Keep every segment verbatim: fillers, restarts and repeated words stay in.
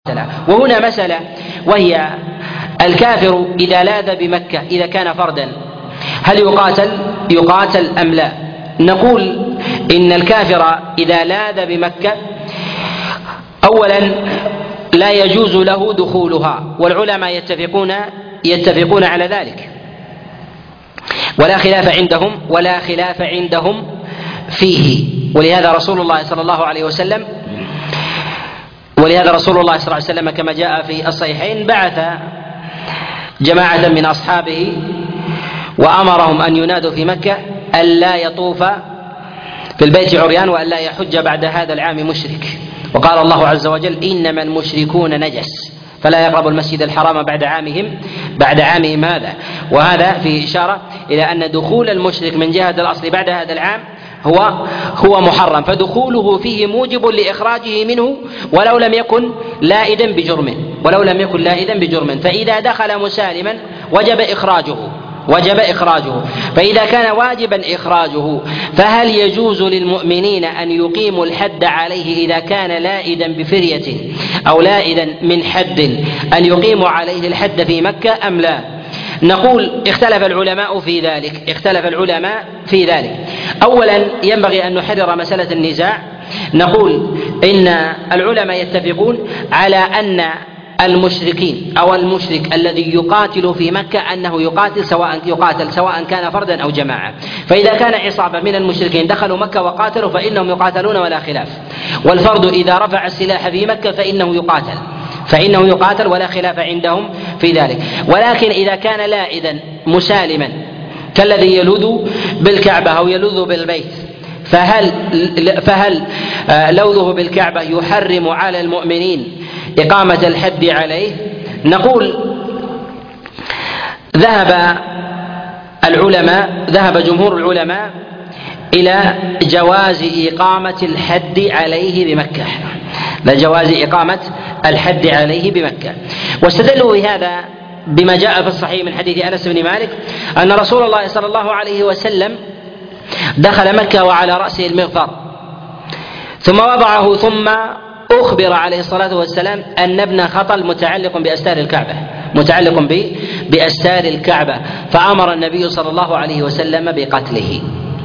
وهنا مسألة وهي الكافر إذا لاذ بمكة إذا كان فردا هل يقاتل يقاتل أم لا؟ نقول إن الكافر إذا لاذ بمكة أولا لا يجوز له دخولها، والعلماء يتفقون يتفقون على ذلك ولا خلاف عندهم ولا خلاف عندهم فيه. ولهذا رسول الله صلى الله عليه وسلم ولهذا رسول الله صلى الله عليه وسلم كما جاء في الصحيحين بعث جماعة من أصحابه وأمرهم أن ينادوا في مكة ألا يطوف في البيت عريان وألا يحج بعد هذا العام مشرك، وقال الله عز وجل إنما المشركون نجس فلا يقربوا المسجد الحرام بعد عامهم بعد عامهم هذا. وهذا في إشارة إلى أن دخول المشرك من جهة الأصل بعد هذا العام هو هو محرم، فدخوله فيه موجب لإخراجه منه ولو لم يكن لائدا بجرم ولو لم يكن لائدا بجرم فإذا دخل مسالما وجب إخراجه وجب إخراجه فإذا كان واجبا إخراجه فهل يجوز للمؤمنين أن يقيموا الحد عليه إذا كان لائدا بفرية أو لائدا من حد أن يقيموا عليه الحد في مكة أم لا؟ نقول اختلف العلماء في ذلك اختلف العلماء في ذلك أولا ينبغي أن نحرر مسألة النزاع. نقول إن العلماء يتفقون على أن المشركين أو المشرك الذي يقاتل في مكة أنه يقاتل سواء يقاتل سواء كان فردا أو جماعة، فإذا كان عصابة من المشركين دخلوا مكة وقاتلوا فإنهم يقاتلون ولا خلاف، والفرد إذا رفع السلاح في مكة فإنه يقاتل فإنه يقاتل ولا خلاف عندهم في ذلك. ولكن إذا كان لائدا مسالما كالذي يلوذ بالكعبة أو يلوذ بالبيت فهل فهل لوذه بالكعبة يحرم على المؤمنين إقامة الحد عليه؟ نقول ذهب العلماء ذهب جمهور العلماء إلى جواز إقامة الحد عليه بمكة لجواز إقامة الحد عليه بمكة واستدلوا بهذا بما جاء في الصحيح من حديث أنس بن مالك أن رسول الله صلى الله عليه وسلم دخل مكة وعلى رأسه المغفر ثم وضعه ثم أخبر عليه الصلاة والسلام أن ابن خطل متعلق بأستار الكعبة متعلق بأستار الكعبة فأمر النبي صلى الله عليه وسلم بقتله.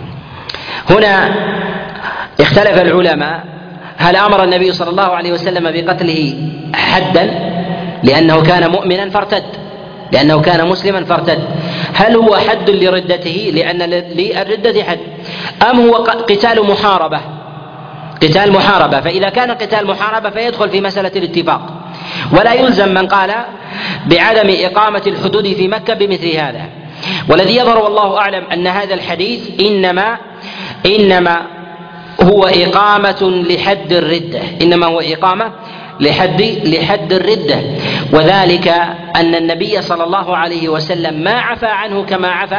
هنا اختلف العلماء هل أمر النبي صلى الله عليه وسلم بقتله حدا لأنه كان مؤمنا فارتد لأنه كان مسلما فارتد، هل هو حد لردته لأن للردة حد، أم هو قتال محاربة قتال محاربة؟ فإذا كان قتال محاربة فيدخل في مسألة الاتفاق ولا يلزم من قال بعدم إقامة الحدود في مكة بمثل هذا. والذي يظهر والله أعلم أن هذا الحديث إنما إنما هو إقامة لحد الردة إنما هو إقامة لحد لحد الردة وذلك أن النبي صلى الله عليه وسلم ما عفى عنه كما عفى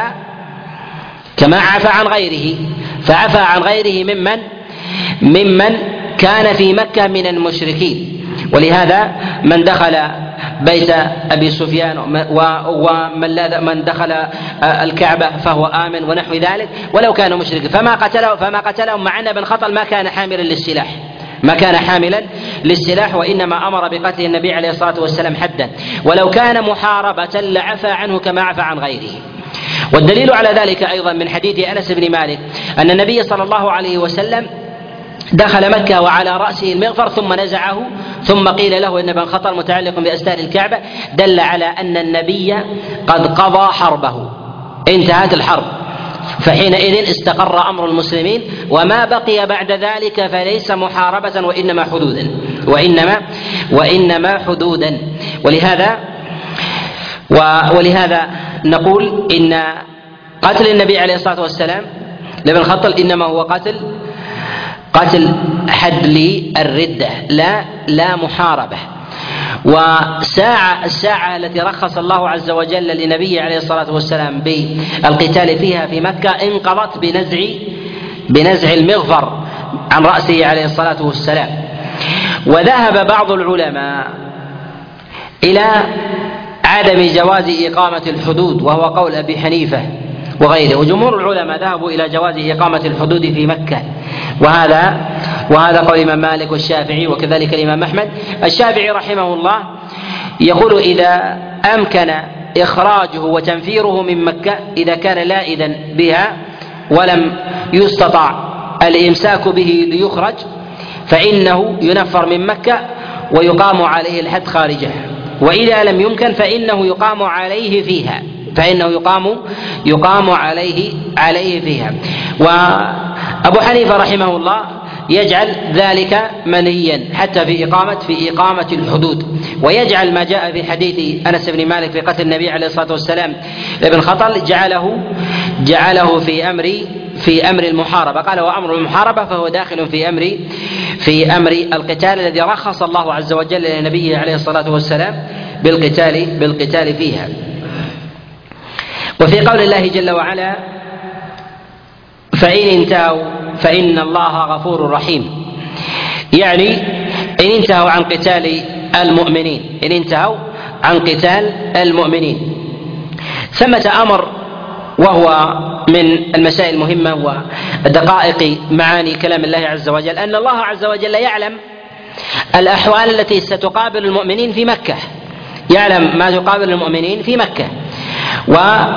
كما عفى عن غيره، فعفى عن غيره ممن ممن كان في مكة من المشركين. ولهذا من دخل بيت أبي سفيان ومن من دخل الكعبة فهو آمن ونحو ذلك ولو كان مشركا فما قتله فما قتلهم مع أن بن خطل ما كان حاملا للسلاح ما كان حاملا للسلاح وإنما أمر بقتل النبي عليه الصلاة والسلام حدا، ولو كان محاربة لعفى عنه كما عفى عن غيره. والدليل على ذلك أيضا من حديث أنس بن مالك أن النبي صلى الله عليه وسلم دخل مكة وعلى رأسه المغفر ثم نزعه ثم قيل له إن ابن خطل متعلق بأستار الكعبة، دل على أن النبي قد قضى حربه انتهت الحرب فحينئذ استقر أمر المسلمين وما بقي بعد ذلك فليس محاربة وإنما حدودا وإنما وإنما حدودا ولهذا ولهذا نقول إن قتل النبي عليه الصلاة والسلام لابن خطل إنما هو قتل قتل حد للردة لا لا محاربة. وساعة الساعة التي رخص الله عز وجل لنبيه عليه الصلاة والسلام بالقتال فيها في مكة انقضت بنزع بنزع المغفر عن رأسه عليه الصلاة والسلام. وذهب بعض العلماء إلى عدم جواز إقامة الحدود وهو قول أبي حنيفة وغيره. وجمهور العلماء ذهبوا إلى جواز إقامة الحدود في مكة، وهذا وهذا قول الإمام مالك والشافعي وكذلك الإمام أحمد. الشافعي رحمه الله يقول إذا أمكن إخراجه وتنفيره من مكة، إذا كان لائذا بها ولم يستطع الإمساك به ليخرج، فإنه ينفر من مكة ويقام عليه الحد خارجه، وإذا لم يمكن فإنه يقام عليه فيها فإنه يقام يقام عليه عليه فيها. وأبو حنيفة رحمه الله يجعل ذلك منهيا حتى في إقامة في إقامة الحدود، ويجعل ما جاء في حديث أنس بن مالك في قتل النبي عليه الصلاة والسلام ابن خطل جعله جعله في أمر في أمر المحاربة، قال وأمر المحاربة فهو داخل في أمر في أمر القتال الذي رخص الله عز وجل لنبيه عليه الصلاة والسلام بالقتال بالقتال فيها. وفي قول الله جل وعلا فإن انتهوا فإن الله غفور رحيم، يعني إن انتهوا عن قتال المؤمنين إن انتهوا عن قتال المؤمنين. ثمة أمر وهو من المسائل المهمة ودقائق معاني كلام الله عز وجل، أن الله عز وجل يعلم الأحوال التي ستقابل المؤمنين في مكة، يعلم ما تقابل المؤمنين في مكة، و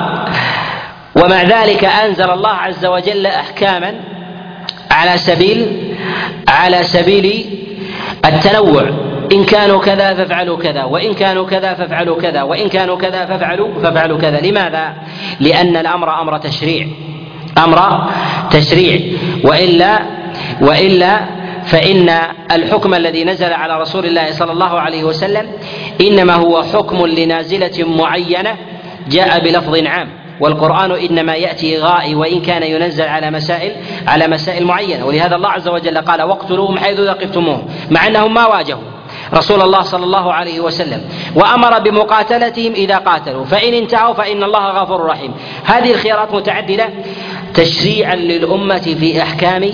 ومع ذلك أنزل الله عز وجل أحكاما على سبيل على سبيل التنوع، إن كانوا كذا فافعلوا كذا، وإن كانوا كذا فافعلوا كذا، وإن كانوا كذا فافعلوا فافعلوا كذا. لماذا؟ لأن الأمر أمر تشريع أمر تشريع وإلا وإلا فإن الحكم الذي نزل على رسول الله صلى الله عليه وسلم إنما هو حكم لنازلة معينة جاء بلفظ عام، والقرآن إنما يأتي غائي وإن كان ينزل على مسائل على مسائل معينة. ولهذا الله عز وجل قال واقتلوهم حيث ثقفتموهم، مع أنهم ما واجهوا رسول الله صلى الله عليه وسلم، وأمر بمقاتلتهم إذا قاتلوا، فإن انتهوا فإن الله غفور رحيم. هذه الخيارات متعددة تشريعا للأمة في أحكام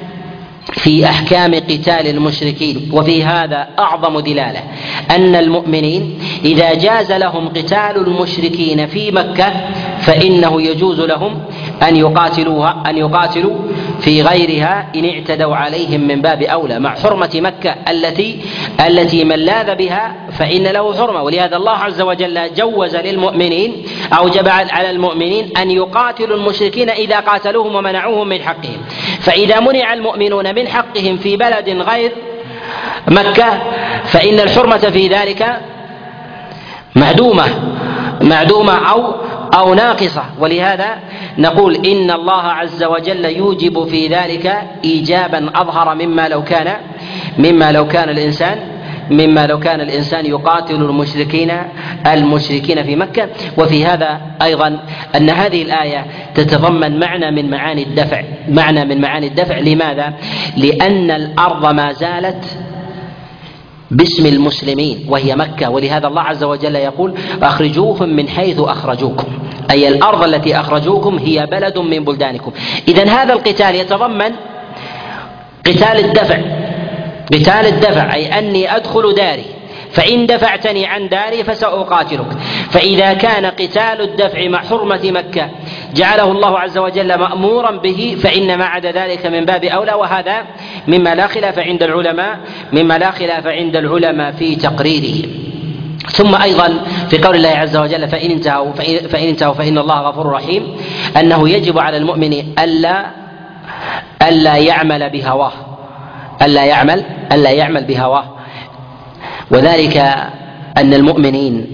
في أحكام قتال المشركين. وفي هذا أعظم دلالة أن المؤمنين إذا جاز لهم قتال المشركين في مكة فإنه يجوز لهم أن يقاتلوها أن يقاتلوا في غيرها إن اعتدوا عليهم من باب أولى، مع حرمة مكة التي التي من لاذ بها فإن له حرمة. ولهذا الله عز وجل جوز للمؤمنين أوجب على المؤمنين أن يقاتلوا المشركين إذا قاتلوهم ومنعوهم من حقهم. فإذا منع المؤمنون من حقهم في بلد غير مكة فإن الحرمة في ذلك معدومة معدومة أو أو ناقصة. ولهذا نقول إن الله عز وجل يوجب في ذلك إيجابا أظهر مما لو كان مما لو كان الإنسان مما لو كان الإنسان يقاتل المشركين المشركين في مكة. وفي هذا أيضا أن هذه الآية تتضمن معنى من معاني الدفع معنى من معاني الدفع لماذا؟ لأن الأرض ما زالت باسم المسلمين وهي مكة، ولهذا الله عز وجل يقول أخرجوهم من حيث أخرجوكم، أي الأرض التي أخرجوكم هي بلد من بلدانكم. إذن هذا القتال يتضمن قتال الدفع قتال الدفع أي أني أدخل داري فإن دفعتني عن داري فسأقاتلك. فإذا كان قتال الدفع مع حرمة مكة جعله الله عز وجل مأمورا به فإن ما عدا ذلك من باب أولى، وهذا مما لا خلاف عند العلماء مما لا خلاف عند العلماء في تقريره. ثم أيضا في قول الله عز وجل فإن انتهوا فإن, فإن انتهوا فإن الله غفور رحيم، أنه يجب على المؤمن ألا ألا يعمل بهواه ألا يعمل ألا يعمل بهواه وذلك أن المؤمنين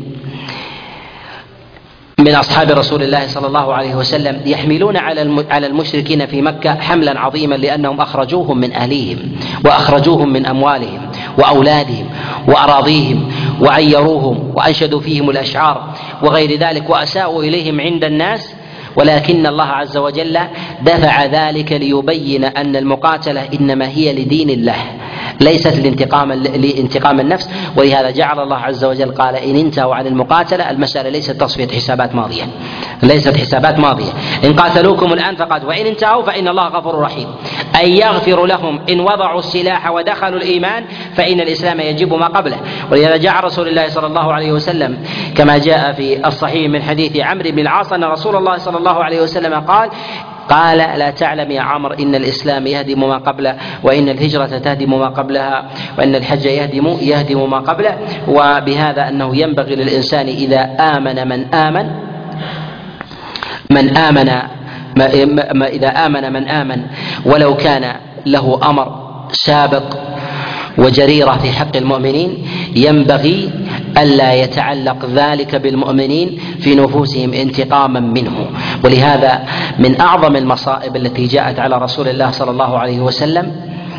من أصحاب رسول الله صلى الله عليه وسلم يحملون على المشركين في مكة حملا عظيما، لأنهم أخرجوهم من أهليهم وأخرجوهم من أموالهم وأولادهم وأراضيهم وعيروهم وأنشدوا فيهم الأشعار وغير ذلك وأساءوا إليهم عند الناس، ولكن الله عز وجل دفع ذلك ليبين أن المقاتلة إنما هي لدين الله ليست لانتقام لانتقام النفس. ولهذا جعل الله عز وجل قال إن انتهوا عن المقاتلة، المسألة ليست تصفية حسابات ماضية، ليست حسابات ماضية. إن قاتلوكم الآن فقاتلوا، وإن انتهوا فإن الله غفور رحيم، أي يغفر لهم إن وضعوا السلاح ودخلوا الإيمان، فإن الإسلام يجب ما قبله. ولهذا جاء رسول الله صلى الله عليه وسلم كما جاء في الصحيح من حديث عمرو بن العاص أن رسول الله صلى الله عليه وسلم قال قال لا تعلم يا عمرو إن الإسلام يهدم ما قبله، وإن الهجرة تهدم ما قبلها، وإن الحج يهدم يهدم ما قبله. وبهذا أنه ينبغي للإنسان إذا آمن من آمن من آمن ما إذا آمن من آمن ولو كان له أمر سابق وجريرة في حق المؤمنين، ينبغي ألا يتعلق ذلك بالمؤمنين في نفوسهم انتقاما منه. ولهذا من أعظم المصائب التي جاءت على رسول الله صلى الله عليه وسلم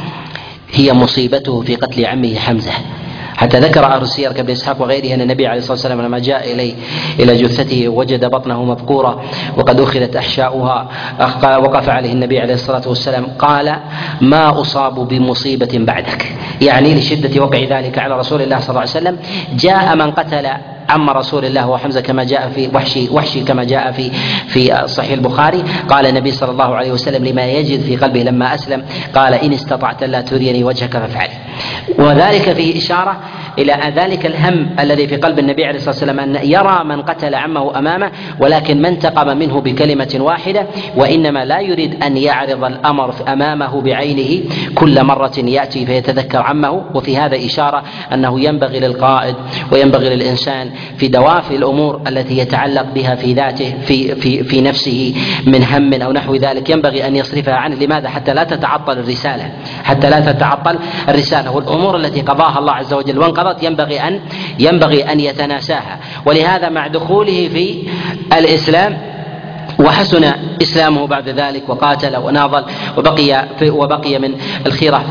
هي مصيبته في قتل عمه حمزة، حتى ذكر أهل السير كابن إسحاق وغيره أن النبي عليه الصلاة والسلام لما جاء إليه إلى جثته وجد بطنه مذكورة وقد أخذت أحشاؤها، وقف عليه النبي عليه الصلاة والسلام قال ما أصاب بمصيبة بعدك، يعني لشدة وقع ذلك على رسول الله صلى الله عليه وسلم. جاء من قتل عم رسول الله وحمزة كما جاء في وحشي وحشي كما جاء في في صحيح البخاري، قال النبي صلى الله عليه وسلم لما يجد في قلبه لما أسلم قال إن استطعت لا تريني وجهك فافعل. وذلك فيه إشارة إلى ذلك الهم الذي في قلب النبي عليه الصلاة والسلام أن يرى من قتل عمه أمامه، ولكن ما انتقم منه بكلمة واحدة، وإنما لا يريد أن يعرض الأمر أمامه بعينه كل مرة يأتي فيتذكر عمه. وفي هذا إشارة أنه ينبغي للقائد وينبغي للإنسان في دوافع الأمور التي يتعلق بها في ذاته في في في نفسه من هم أو نحو ذلك ينبغي أن يصرفها عنه. لماذا؟ حتى لا تتعطل الرسالة، حتى لا تتعطل الرسالة. والأمور التي قضاها الله عز وجل وانقضت ينبغي أن ينبغي أن يتناساها. ولهذا مع دخوله في الإسلام وحسن إسلامه بعد ذلك وقاتل وناضل وبقي وبقي من الخيرة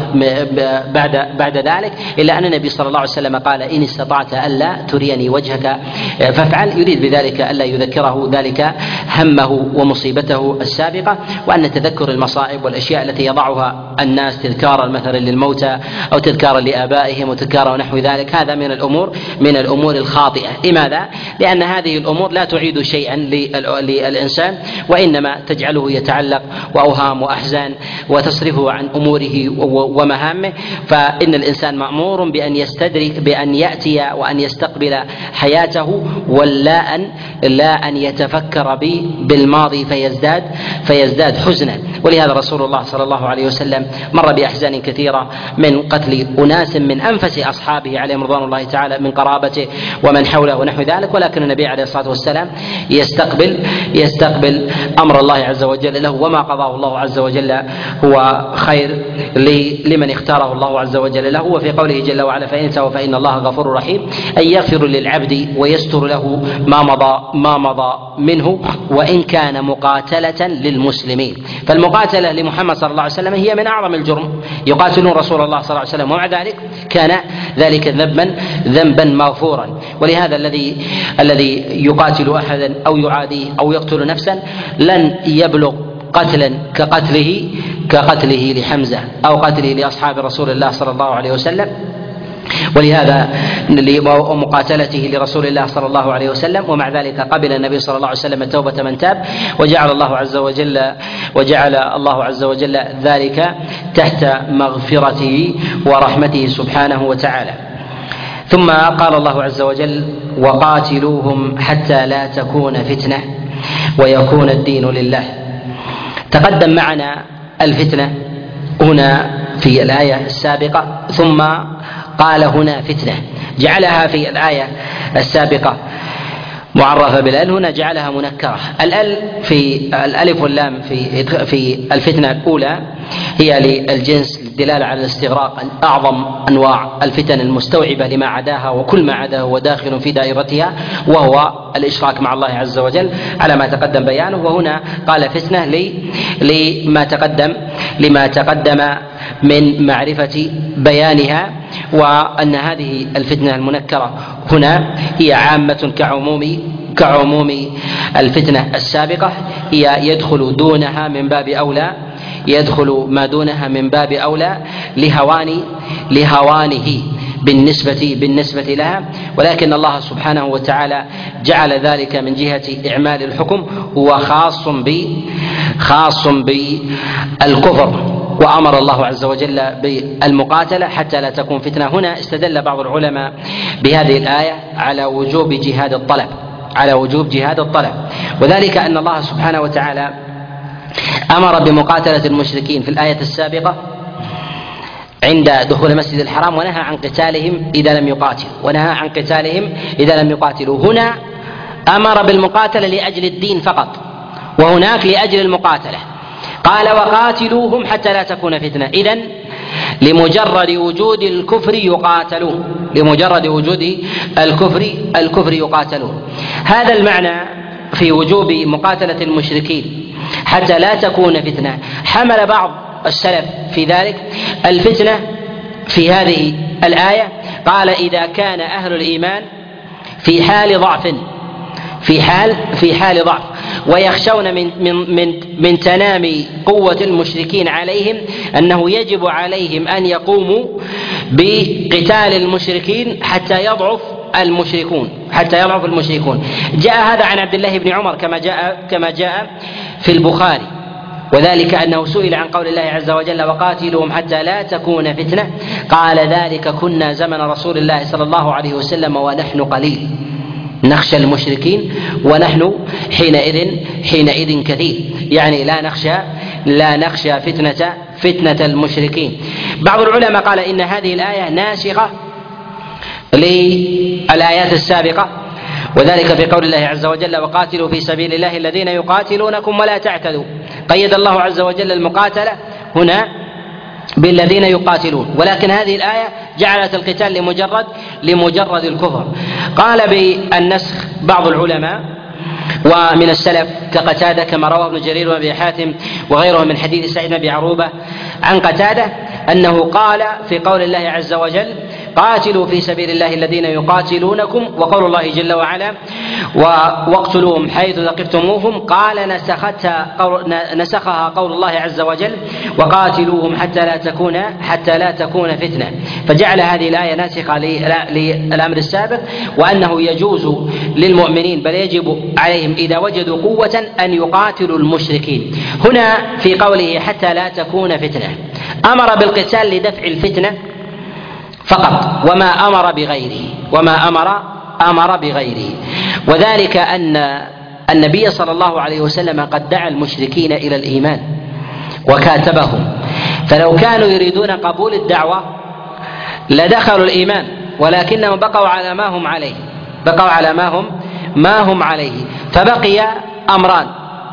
بعد بعد ذلك، إلا أن النبي صلى الله عليه وسلم قال إن استطعت ألا تريني وجهك فافعل، يريد بذلك ألا يذكره ذلك همه ومصيبته السابقة. وأن تذكر المصائب والأشياء التي يضعها الناس تذكارا مثلا للموتى أو تذكارا لآبائهم وتذكارا ونحو ذلك، هذا من الأمور من الأمور الخاطئة. لماذا؟ لأن هذه الأمور لا تعيد شيئا للإنسان، وإنما تجعله يتعلق وأوهام وأحزان وتصرفه عن أموره ومهامه. فإن الإنسان مأمور بأن يستدرك بأن يأتي وأن يستقبل حياته، ولا أن لا أن يتفكر بالماضي فيزداد فيزداد حزنا. ولهذا رسول الله صلى الله عليه وسلم مر بأحزان كثيرة من قتل أناس من أنفس أصحابه عليهم رضوان الله تعالى من قرابته ومن حوله ونحو ذلك، ولكن النبي عليه الصلاة والسلام يستقبل يستقبل أمر الله عز وجل له، وما قضاه الله عز وجل هو خير لمن اختاره الله عز وجل له. وفي قوله جل وعلا فإن انتهوا فإن الله غفور رحيم، أي يغفر للعبد ويستر له ما مضى ما مضى منه وإن كان مقاتلة للمسلمين. فالمقاتلة لمحمد صلى الله عليه وسلم هي من أعظم الجرم، يقاتلون رسول الله صلى الله عليه وسلم ومع ذلك كان ذلك ذنبا ذنبا مغفورا. ولهذا الذي الذي يقاتل أحدا أو يعاديه أو يقتل نفسا لن يبلغ قتلا كقتله كقتله لحمزة أو قتله لأصحاب رسول الله صلى الله عليه وسلم. ولهذا ومقاتلته لرسول الله صلى الله عليه وسلم، ومع ذلك قبل النبي صلى الله عليه وسلم توبة من تاب، وجعل الله عز وجل وجعل الله عز وجل ذلك تحت مغفرته ورحمته سبحانه وتعالى. ثم قال الله عز وجل وقاتلوهم حتى لا تكون فتنة ويكون الدين لله. تقدم معنا الفتنة هنا في الآية السابقة، ثم قال هنا فتنة، جعلها في الآية السابقة معرفة بالأل، هنا جعلها منكرة. الأل في الألف واللام في في الفتنة الأولى هي للجنس للدلالة على الاستغراق، أعظم أنواع الفتن المستوعبة لما عداها، وكل ما عداه هو داخل في دائرتها وهو الإشراك مع الله عز وجل على ما تقدم بيانه. وهنا قال فتنة لما تقدم لما تقدم من معرفة بيانها، وأن هذه الفتنة المنكرة هنا هي عامة كعموم كعموم الفتنة السابقة، هي يدخل دونها من باب أولى يدخل ما دونها من باب أولى لهوان لهوانه بالنسبة بالنسبة لها، ولكن الله سبحانه وتعالى جعل ذلك من جهة إعمال الحكم هو خاص ب خاص بالكفر، وأمر الله عز وجل بالمقاتلة حتى لا تكون فتنة. هنا استدل بعض العلماء بهذه الآية على وجوب جهاد الطلب على وجوب جهاد الطلب وذلك أن الله سبحانه وتعالى أمر بمقاتلة المشركين في الآية السابقة عند دخول المسجد الحرام، ونهى عن قتالهم إذا لم يقاتلوا ونهى عن قتالهم إذا لم يقاتلوا. هنا أمر بالمقاتلة لأجل الدين فقط، وهناك لأجل المقاتلة. قال وقاتلوهم حتى لا تكون فتنة، إذن لمجرد وجود الكفر يقاتلون لمجرد وجود الكفر الكفر يقاتلون. هذا المعنى في وجوب مقاتلة المشركين حتى لا تكون فتنة حمل بعض السلف في ذلك الفتنة في هذه الآية. قال إذا كان أهل الإيمان في حال ضعف في حال في حال ضعف ويخشون من من من من تنامي قوة المشركين عليهم أنه يجب عليهم أن يقوموا بقتال المشركين حتى يضعف المشركون حتى يضعف المشركون. جاء هذا عن عبد الله بن عمر كما جاء كما جاء في البخاري، وذلك أنه سئل عن قول الله عز وجل وقاتلهم حتى لا تكون فتنة، قال ذلك كنا زمن رسول الله صلى الله عليه وسلم ونحن قليل نخشى المشركين ونحن حينئذ حينئذ كثير، يعني لا نخشى لا نخشى فتنة فتنة المشركين. بعض العلماء قال إن هذه الآية ناسخة للآيات السابقة، وذلك في قول الله عز وجل وقاتلوا في سبيل الله الذين يقاتلونكم ولا تعتدوا. قيد الله عز وجل المقاتلة هنا بالذين يقاتلون، ولكن هذه الآية جعلت القتال لمجرد لمجرد الكفر. قال بالنسخ بعض العلماء ومن السلف كقتادة كما رواه ابن جرير وابي حاتم وغيره من حديث سعيد بن ابي عروبة عن قتادة أنه قال في قول الله عز وجل قاتلوا في سبيل الله الذين يقاتلونكم، وقول الله جل وعلا واقتلوهم حيث ثقفتموهم، قال نسختها قول نسخها قول الله عز وجل وقاتلوهم حتى لا تكون حتى لا تكون فتنة، فجعل هذه الآية ناسخة للأمر السابق، وأنه يجوز للمؤمنين بل يجب عليهم إذا وجدوا قوة أن يقاتلوا المشركين. هنا في قوله حتى لا تكون فتنة أمر بالقتال لدفع الفتنة فقط، وما أمر بغيره وما أمر أمر بغيره وذلك أن النبي صلى الله عليه وسلم قد دعا المشركين إلى الإيمان وكاتبهم، فلو كانوا يريدون قبول الدعوة لدخلوا الإيمان، ولكنهم بقوا على ما هم عليه بقوا على ما هم ما هم عليه فبقي أمران: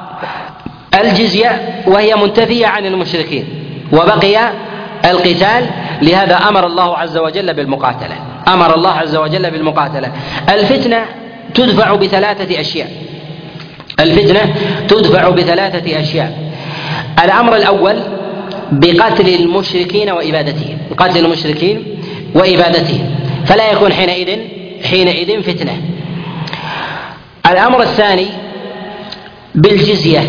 الجزية وهي منتفية عن المشركين، وبقي القتال. لهذا أمر الله عز وجل بالمقاتلة أمر الله عز وجل بالمقاتلة. الفتنة تدفع بثلاثة أشياء الفتنة تدفع بثلاثة أشياء الأمر الأول بقتل المشركين وإبادتهم قتل المشركين وإبادتهم فلا يكون حينئذ حينئذ فتنة. الأمر الثاني بالجزية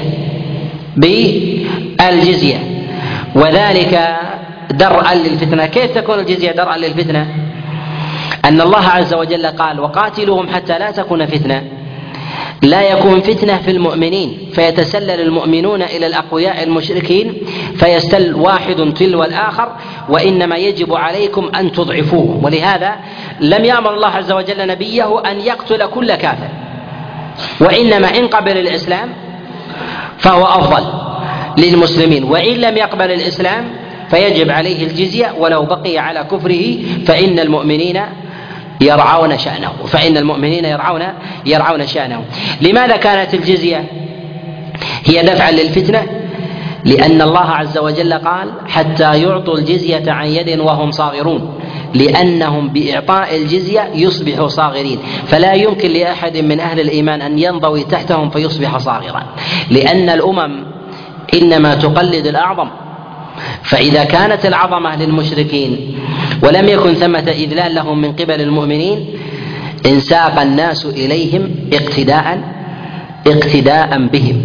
بالجزية وذلك درءا للفتنة. كيف تكون الجزية درءا للفتنة؟ أن الله عز وجل قال وقاتلوهم حتى لا تكون فتنة، لا يكون فتنة في المؤمنين فيتسلل المؤمنون إلى الأقوياء المشركين فيستل واحد تلو الآخر، وإنما يجب عليكم أن تضعفوه. ولهذا لم يأمر الله عز وجل نبيه أن يقتل كل كافر، وإنما إن قبل الإسلام فهو أفضل للمسلمين، وإن لم يقبل الإسلام فيجب عليه الجزية ولو بقي على كفره، فإن المؤمنين يرعون شأنه فإن المؤمنين يرعون يرعون شأنه. لماذا كانت الجزية هي دفعا للفتنة؟ لأن الله عز وجل قال حتى يعطوا الجزية عن يد وهم صاغرون، لأنهم بإعطاء الجزية يصبحوا صاغرين، فلا يمكن لأحد من أهل الإيمان أن ينضوي تحتهم فيصبح صاغرا، لأن الأمم إنما تقلد الأعظم. فإذا كانت العظمة للمشركين ولم يكن ثمة إذلال لهم من قبل المؤمنين انساق الناس إليهم اقتداء اقتداء بهم،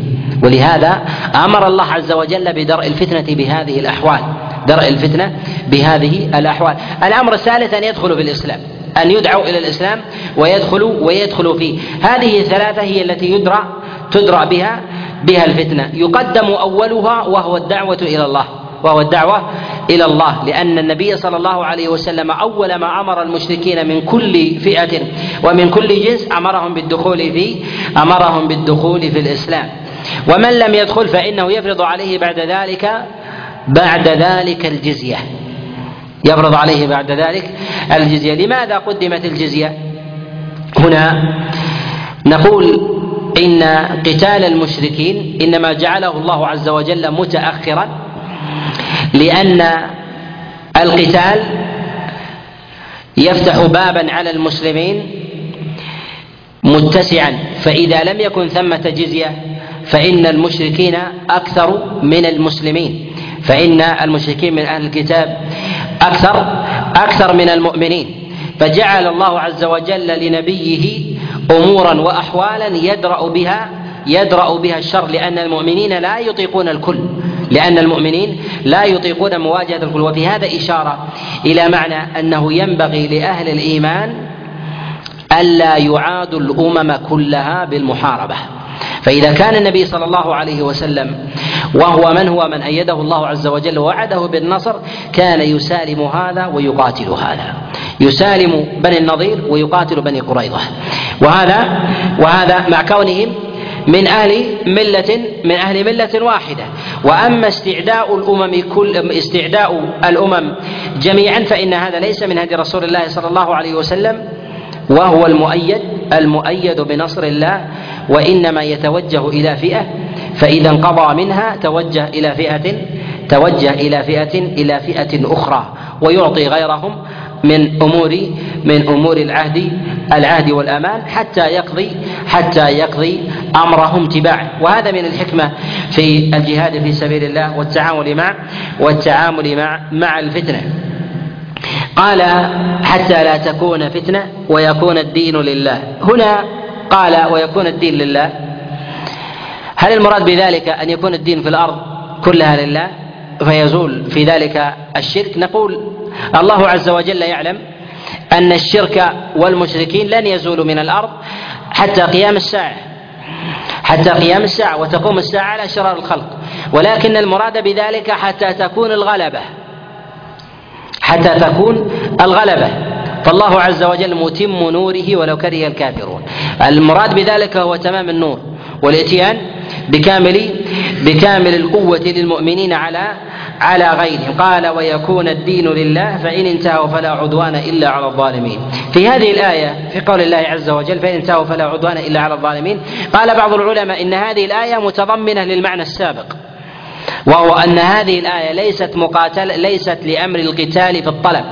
ولهذا أمر الله عز وجل بدرء الفتنة بهذه الأحوال، درء الفتنة بهذه الأحوال. الأمر الثالث أن يدخلوا في الإسلام، أن يدعوا إلى الإسلام ويدخلوا ويدخلوا فيه. هذه الثلاثة هي التي يدرى تدرى بها بها الفتنة. يقدم أولها وهو الدعوة إلى الله، وهو الدعوة إلى الله، لأن النبي صلى الله عليه وسلم أول ما أمر المشركين من كل فئة ومن كل جنس أمرهم بالدخول في أمرهم بالدخول في الإسلام. ومن لم يدخل فإنه يفرض عليه بعد ذلك بعد ذلك الجزية، يفرض عليه بعد ذلك الجزية. لماذا قدمت الجزية هنا؟ نقول إن قتال المشركين إنما جعله الله عز وجل متأخرا، لأن القتال يفتح بابا على المسلمين متسعا، فإذا لم يكن ثمة جزية فإن المشركين أكثر من المسلمين، فإن المشركين من أهل الكتاب أكثر أكثر من المؤمنين. فجعل الله عز وجل لنبيه أمورا وأحوالا يدرأ بها يدرأ بها الشر، لأن المؤمنين لا يطيقون الكل لأن المؤمنين لا يطيقون مواجهة الكل. وفي هذا إشارة إلى معنى أنه ينبغي لأهل الإيمان ألا يعادوا الأمم كلها بالمحاربة. فإذا كان النبي صلى الله عليه وسلم وهو من هو من أيده الله عز وجل ووعده بالنصر، كان يسالم هذا ويقاتل هذا، يسالم بني النضير ويقاتل بني قريظة، وهذا وهذا مع كونهم من أهل ملة من أهل ملة واحدة. وأما استعداء الأمم كل استعداء الأمم جميعا فإن هذا ليس من هدي رسول الله صلى الله عليه وسلم، وهو المؤيد المؤيد بنصر الله، وإنما يتوجه إلى فئة، فإذا انقضى منها توجه إلى فئة توجه إلى فئة إلى فئة أخرى، ويعطي غيرهم من أمور من أمور العهد العهد والأمان حتى يقضي حتى يقضي أمرهم تباعا. وهذا من الحكمة في الجهاد في سبيل الله والتعامل مع والتعامل مع مع الفتنة. قال حتى لا تكون فتنة ويكون الدين لله. هنا قال ويكون الدين لله، هل المراد بذلك أن يكون الدين في الأرض كلها لله فيزول في ذلك الشرك؟ نقول الله عز وجل يعلم أن الشرك والمشركين لن يزولوا من الأرض حتى قيام الساعة حتى قيام الساعة وتقوم الساعة على شرار الخلق، ولكن المراد بذلك حتى تكون الغلبة حتى تكون الغلبة فالله عز وجل متم نوره ولو كره الكافرون. المراد بذلك هو تمام النور والاتيان بكامل بكامل القوة للمؤمنين على على غيرهم. قال ويكون الدين لله فإن انتهوا فلا عدوان إلا على الظالمين. في هذه الآية في قول الله عز وجل فإن انتهوا فلا عدوان إلا على الظالمين، قال بعض العلماء إن هذه الآية متضمنة للمعنى السابق، وهو أن هذه الآية ليست مقاتلة ليست لأمر القتال في الطلب،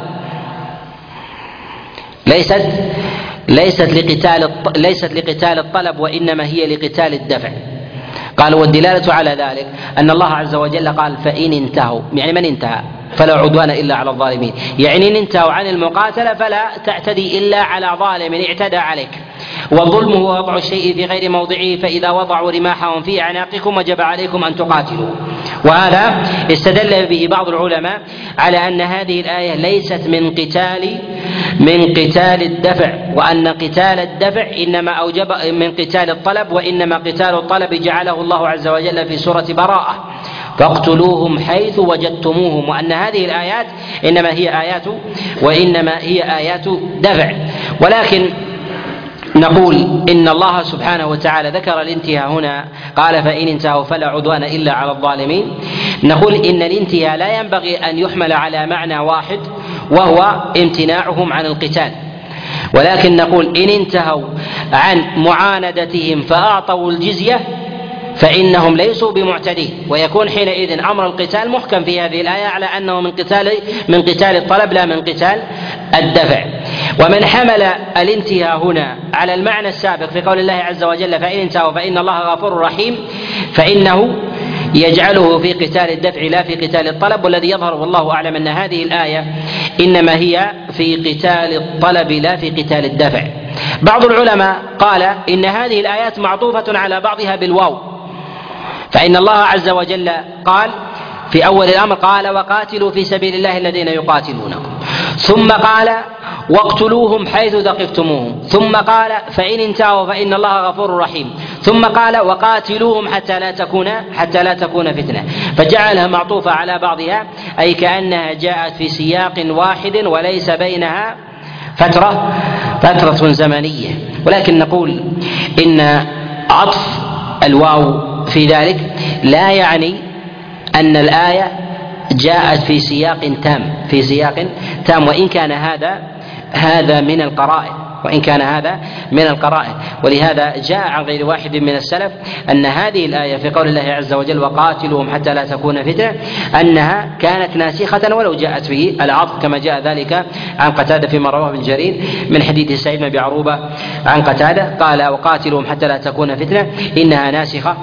ليست ليست لقتال ليست لقتال الطلب، وإنما هي لقتال الدفع. قال والدلالة على ذلك أن الله عز وجل قال فإن انتهوا، يعني من انتهى فلا عدوان إلا على الظالمين، يعني إن انتهوا عن المقاتلة فلا تعتدي إلا على ظالم اعتدى عليك. والظلم هو وضع الشيء في غير موضعه، فإذا وضعوا رماحهم في أعناقكم وجب عليكم أن تقاتلوا. وهذا استدل به بعض العلماء على أن هذه الآية ليست من قتال من قتال الدفع، وأن قتال الدفع إنما أوجب من قتال الطلب، وإنما قتال الطلب جعله الله عز وجل في سورة براءة فاقتلوهم حيث وجدتموهم، وأن هذه الآيات إنما هي آيات وإنما هي آيات دفع. ولكن نقول إن الله سبحانه وتعالى ذكر الانتهاء هنا، قال فإن انتهوا فلا عدوان إلا على الظالمين. نقول إن الانتهاء لا ينبغي أن يحمل على معنى واحد وهو امتناعهم عن القتال، ولكن نقول إن انتهوا عن معاندتهم فأعطوا الجزية فإنهم ليسوا بمعتدين، ويكون حينئذ أمر القتال محكم في هذه الآية على أنه من قتال من قتال الطلب لا من قتال الدفع. ومن حمل الانتهاء هنا على المعنى السابق في قول الله عز وجل فإن انتهوا فإن الله غفور رحيم، فإنه يجعله في قتال الدفع لا في قتال الطلب. والذي يظهر والله أعلم أن هذه الآية إنما هي في قتال الطلب لا في قتال الدفع. بعض العلماء قال إن هذه الآيات معطوفة على بعضها بالواو، فإن الله عز وجل قال في أول الأمر قال وقاتلوا في سبيل الله الذين يقاتلونكم، ثم قال واقتلوهم حيث ثقفتموهم، ثم قال فإن انتهوا فإن الله غفور رحيم، ثم قال وقاتلوهم حتى لا تكون حتى لا تكون فتنة، فجعلها معطوفة على بعضها، أي كأنها جاءت في سياق واحد وليس بينها فترة فترة زمنية. ولكن نقول إن عطف الواو في ذلك لا يعني أن الآية جاءت في سياق تام في سياق تام وإن كان هذا هذا من القرائن وإن كان هذا من القرائن ولهذا جاء عن غير واحد من السلف أن هذه الآية في قول الله عز وجل وقاتلوهم حتى لا تكون فتنة أنها كانت ناسخة ولو جاءت به العطف، كما جاء ذلك عن قتادة فيما رواه ابن جرير من حديث سعيد بن أبي عروبة عن قتادة قال وقاتلوهم حتى لا تكون فتنة إنها ناسخة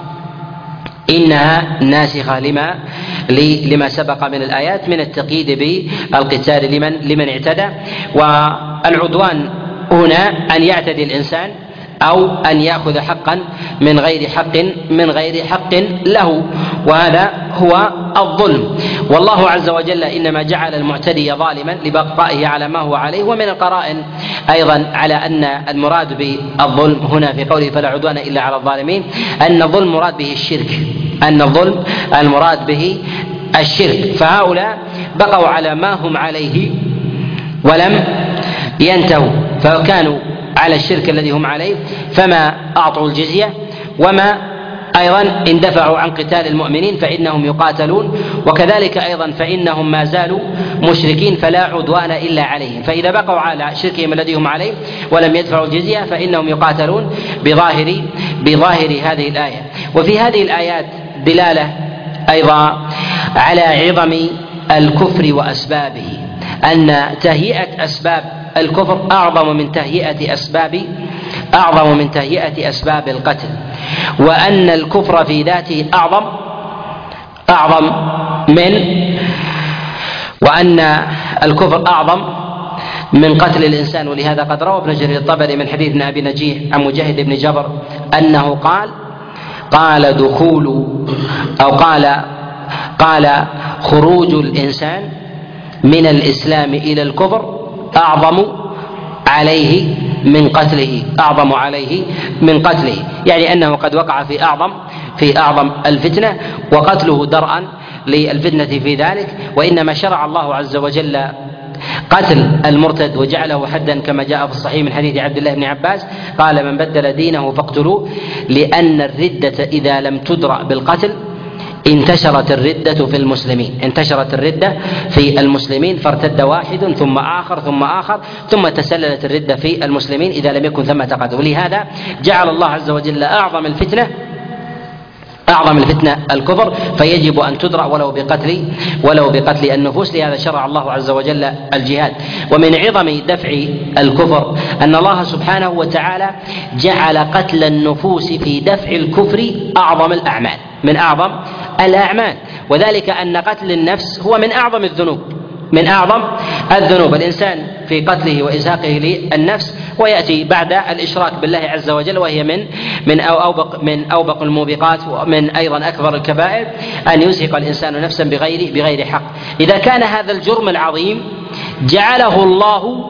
إنها ناسخة لما لما سبق من الآيات من التقييد بالقتال لمن لمن اعتدى. والعدوان هنا أن يعتدي الإنسان أو أن يأخذ حقا من غير حق من غير حق له، وهذا هو الظلم. والله عز وجل إنما جعل المعتدي ظالما لبقائه على ما هو عليه. ومن القرائن أيضا على أن المراد بالظلم هنا في قوله فلا عدوان إلا على الظالمين أن الظلم مراد به الشرك أن الظلم المراد به الشرك، فهؤلاء بقوا على ما هم عليه ولم ينتهوا، فكانوا على الشرك الذي هم عليه فما أعطوا الجزية، وما أيضا اندفعوا عن قتال المؤمنين فإنهم يقاتلون، وكذلك أيضا فإنهم ما زالوا مشركين فلا عدوان إلا عليهم. فإذا بقوا على شركهم الذي هم عليه ولم يدفعوا الجزية فإنهم يقاتلون بظاهر بظاهر هذه الآية. وفي هذه الآيات دلالة أيضا على عظم الكفر وأسبابه، أن تهيئة أسباب الكفر أعظم من تهيئة أسباب أعظم من تهيئة أسباب القتل، وأن الكفر في ذاته أعظم أعظم من وأن الكفر أعظم من قتل الإنسان. ولهذا قد روى ابن جرير الطبري من حديث ابن أبي نجيح عن مجاهد بن جبر أنه قال قال دخول أو قال قال خروج الإنسان من الإسلام إلى الكفر أعظم عليه من قتله أعظم عليه من قتله يعني أنه قد وقع في أعظم في أعظم الفتنة، وقتله درءا للفتنة في ذلك. وإنما شرع الله عز وجل قتل المرتد وجعله حدا كما جاء في الصحيح من حديث عبد الله بن عباس قال من بدل دينه فاقتلوه، لأن الردة إذا لم تدرأ بالقتل انتشرت الردة في المسلمين انتشرت الردة في المسلمين فارتد واحد ثم آخر ثم آخر ثم تسللت الردة في المسلمين إذا لم يكن ثم قتل. ولهذا جعل الله عز وجل أعظم الفتنة أعظم الفتنة الكفر، فيجب أن تدرأ ولو بقتل ولو بقتل النفوس. لهذا شرع الله عز وجل الجهاد. ومن عظم دفع الكفر أن الله سبحانه وتعالى جعل قتل النفوس في دفع الكفر أعظم الأعمال من أعظم الأعمال، وذلك أن قتل النفس هو من أعظم الذنوب من أعظم الذنوب. الإنسان في قتله وإزهاقه للنفس ويأتي بعد الإشراك بالله عز وجل، وهي من من أوبق من أوبق الموبقات ومن أيضا أكبر الكبائر أن يزهق الإنسان نفسا بغير بغير حق. إذا كان هذا الجرم العظيم جعله الله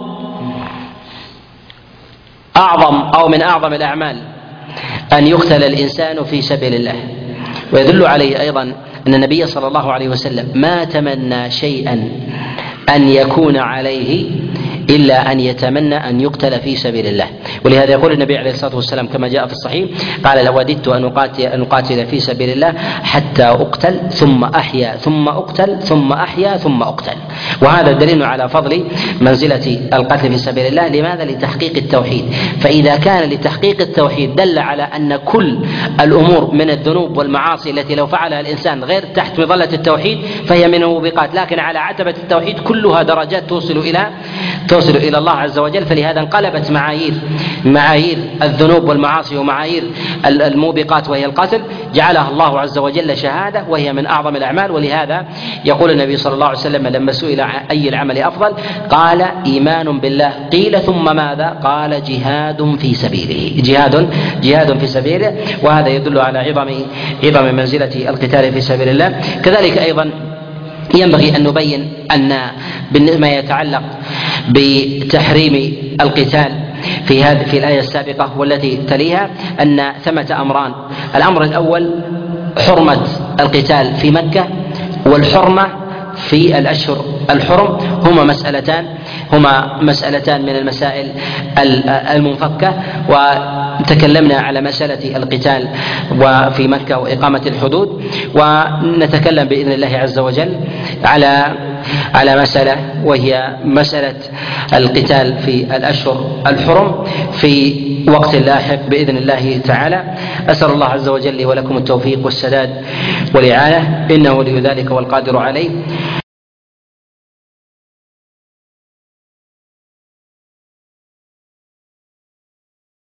أعظم أو من أعظم الأعمال أن يقتل الإنسان في سبيل الله. ويدل عليه أيضا أن النبي صلى الله عليه وسلم ما تمنى شيئا أن يكون عليه إلا أن يتمنى أن يقتل في سبيل الله. ولهذا يقول النبي عليه الصلاة والسلام كما جاء في الصحيح قال لو وددت أن أقاتل, أن أقاتل في سبيل الله حتى أقتل ثم أحيا ثم أقتل ثم أحيا ثم أقتل. وهذا دليل على فضل منزلة القتل في سبيل الله. لماذا؟ لتحقيق التوحيد. فإذا كان لتحقيق التوحيد دل على أن كل الأمور من الذنوب والمعاصي التي لو فعلها الإنسان غير تحت مظلة التوحيد فهي من الموبقات، لكن على عتبة التوحيد كلها درجات توصل إلى توصل إلى الله عز وجل، فلهذا انقلبت معايير معايير الذنوب والمعاصي ومعايير الموبقات وهي القتل، جعلها الله عز وجل شهادة وهي من أعظم الأعمال. ولهذا يقول النبي صلى الله عليه وسلم لما سئل أي العمل أفضل قال إيمان بالله، قيل ثم ماذا؟ قال جهاد في سبيله، جهاد جهاد في سبيله. وهذا يدل على عظم عظم منزلة القتال في سبيل الله. كذلك أيضا ينبغي أن نبين أن بما يتعلق بتحريم القتال في هذه في الآية السابقة والتي تليها أن ثمة أمران: الأمر الأول حرمة القتال في مكة، والحرمة في الأشهر الحرم، هما مسألتان هما مسألتان من المسائل المنفكة. وتكلمنا على مسألة القتال وفي مكة وإقامة الحدود، ونتكلم بإذن الله عز وجل على على مسألة وهي مسألة القتال في الأشهر الحرم في وقت لاحق بإذن الله تعالى. أسأل الله عز وجل لي ولكم التوفيق والسداد والإعانة، إنه ولي ذلك والقادر عليه.